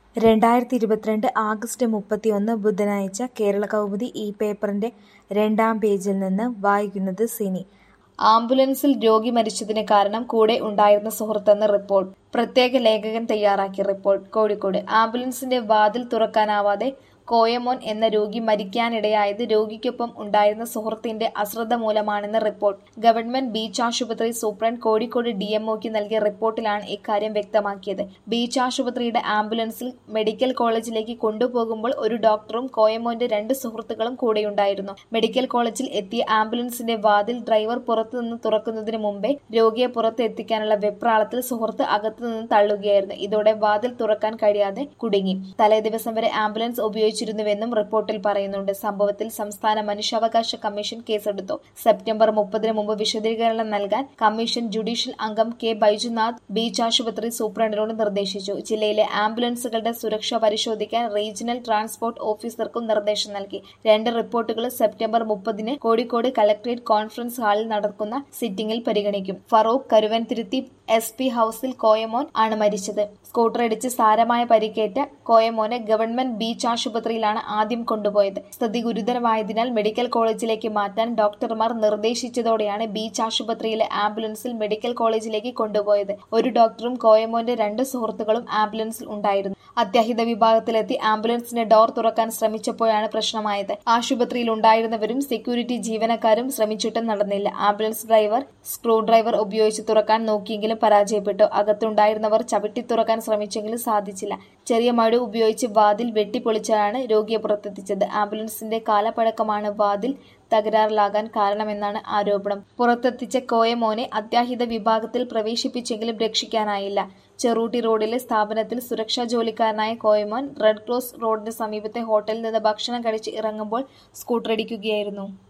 2022 August 31 ബുധനാഴ്ച കേരളകൗമുദി ഈ പേപ്പറിന്റെ 2-ാം പേജിൽ നിന്ന് വായിക്കുന്നത് സിനി. ആംബുലൻസിൽ രോഗി മരിച്ചതിന് കാരണം കൂടെ ഉണ്ടായിരുന്ന സുഹൃത്തെന്ന് റിപ്പോർട്ട്. പ്രത്യേക ലേഖകൻ തയ്യാറാക്കിയ റിപ്പോർട്ട്. കോഴിക്കോട് ആംബുലൻസിന്റെ വാതിൽ തുറക്കാനാവാതെ കോയമോൻ എന്ന രോഗി മരിക്കാനിടയായത് രോഗിക്കൊപ്പം ഉണ്ടായിരുന്ന സുഹൃത്തിന്റെ അശ്രദ്ധ മൂലമാണെന്ന് റിപ്പോർട്ട്. ഗവൺമെന്റ് ബീച്ച് ആശുപത്രി സൂപ്രണ്ട് കോഴിക്കോട് ഡിഎംഒയ്ക്ക് നൽകിയ റിപ്പോർട്ടിലാണ് ഇക്കാര്യം വ്യക്തമാക്കിയത്. ബീച്ച് ആശുപത്രിയുടെ ആംബുലൻസിൽ മെഡിക്കൽ കോളേജിലേക്ക് കൊണ്ടുപോകുമ്പോൾ ഒരു ഡോക്ടറും കോയമോന്റെ 2 സുഹൃത്തുക്കളും കൂടെയുണ്ടായിരുന്നു. മെഡിക്കൽ കോളേജിൽ എത്തിയ ആംബുലൻസിന്റെ വാതിൽ ഡ്രൈവർ പുറത്തുനിന്ന് തുറക്കുന്നതിന് മുമ്പേ രോഗിയെ പുറത്ത് എത്തിക്കാനുള്ള വെപ്രാളത്തിൽ സുഹൃത്ത് അകത്തുനിന്ന് തള്ളുകയായിരുന്നു. ഇതോടെ വാതിൽ തുറക്കാൻ കഴിയാതെ കുടുങ്ങി. തലേദിവസം വരെ ആംബുലൻസ് ഉപയോഗിച്ചിരുന്നുവെന്നും റിപ്പോർട്ടിൽ പറയുന്നുണ്ട്. സംഭവത്തിൽ സംസ്ഥാന മനുഷ്യാവകാശ കമ്മീഷൻ കേസെടുത്തു. സെപ്റ്റംബർ 30-ന് മുമ്പ് വിശദീകരണം നൽകാൻ കമ്മീഷൻ ജുഡീഷ്യൽ അംഗം കെ ബൈജുനാഥ് ബീച്ച് ആശുപത്രി സൂപ്രണ്ടിനോട് നിർദ്ദേശിച്ചു. ജില്ലയിലെ ആംബുലൻസുകളുടെ സുരക്ഷ പരിശോധിക്കാൻ റീജിയണൽ ട്രാൻസ്പോർട്ട് ഓഫീസർക്കും നിർദ്ദേശം നൽകി. 2 റിപ്പോർട്ടുകൾ സെപ്റ്റംബർ 30-ന് കോഴിക്കോട് കലക്ടറേറ്റ് കോൺഫറൻസ് ഹാളിൽ നടക്കുന്ന സിറ്റിംഗിൽ പരിഗണിക്കും. ഫറൂഖ് കരുവൻതുരുത്തി SP ഹൌസിൽ കോയമോൻ ആണ് മരിച്ചത്. സ്കൂട്ടറിടിച്ച് സാരമായ പരിക്കേറ്റ കോയമോനെ ഗവൺമെന്റ് ബീച്ച് ആശുപത്രിയിലാണ് ആദ്യം കൊണ്ടുപോയത്. സ്ഥിതി ഗുരുതരമായതിനാൽ മെഡിക്കൽ കോളേജിലേക്ക് മാറ്റാൻ ഡോക്ടർമാർ നിർദ്ദേശിച്ചതോടെയാണ് ബീച്ച് ആശുപത്രിയിലെ ആംബുലൻസിൽ മെഡിക്കൽ കോളേജിലേക്ക് കൊണ്ടുപോയത്. ഒരു ഡോക്ടറും കോയമോന്റെ 2 സുഹൃത്തുക്കളും ആംബുലൻസിൽ ഉണ്ടായിരുന്നു. അത്യാഹിത വിഭാഗത്തിലെത്തി ആംബുലൻസിന്റെ ഡോർ തുറക്കാൻ ശ്രമിച്ചപ്പോഴാണ് പ്രശ്നമായത്. ആശുപത്രിയിൽ ഉണ്ടായിരുന്നവരും സെക്യൂരിറ്റി ജീവനക്കാരും ശ്രമിച്ചിട്ടും നടന്നില്ല. ആംബുലൻസ് ഡ്രൈവർ സ്ക്രൂ ഡ്രൈവർ ഉപയോഗിച്ച് തുറക്കാൻ നോക്കിയെങ്കിലും പരാജയപ്പെട്ടു. അകത്തുണ്ടായിരുന്നവർ ചവിട്ടി തുറക്കാൻ ശ്രമിച്ചെങ്കിലും സാധിച്ചില്ല. ചെറിയ മഴ ഉപയോഗിച്ച് വാതിൽ വെട്ടിപ്പൊളിച്ചാണ് രോഗിയെ പുറത്തെത്തിച്ചത്. ആംബുലൻസിന്റെ കാലപ്പഴക്കമാണ് വാതിൽ തകരാറിലാകാൻ കാരണമെന്നാണ് ആരോപണം. പുറത്തെത്തിച്ച കോയമോനെ അത്യാഹിത വിഭാഗത്തിൽ പ്രവേശിപ്പിച്ചെങ്കിലും രക്ഷിക്കാനായില്ല. ചെറൂട്ടി റോഡിലെ സ്ഥാപനത്തിൽ സുരക്ഷാ ജോലിക്കാരനായ കോയമോൻ റെഡ് ക്രോസ് റോഡിന് സമീപത്തെ ഹോട്ടലിൽ നിന്ന് ഭക്ഷണം കഴിച്ച് ഇറങ്ങുമ്പോൾ സ്കൂട്ടറിടിക്കുകയായിരുന്നു.